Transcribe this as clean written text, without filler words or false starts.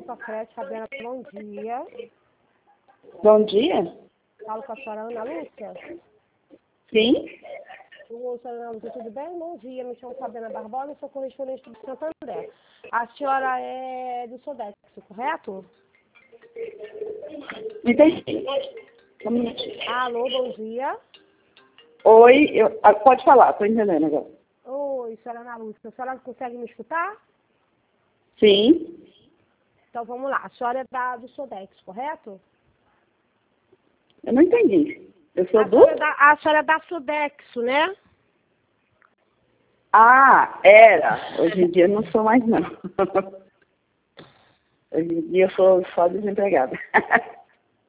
Sofrete, Fabiana, bom dia. Bom dia. Falo com a senhora Ana Lúcia. Sim? Oi, senhora Ana Lúcia, tudo bem? Bom dia, me chamo Fabiana Barbosa, sou correspondente do Santander. A senhora é do Sodexo, correto? Entendi. Um minutinho. Alô, bom dia. Oi, pode falar, estou entendendo agora. Oi, senhora Ana Lúcia, a senhora consegue me escutar? Sim? Então vamos lá, a senhora é do Sodexo, correto? Eu não entendi. Eu sou do... A senhora é da Sodexo, né? Ah, era. Hoje em dia não sou mais, não. Hoje em dia eu sou só desempregada.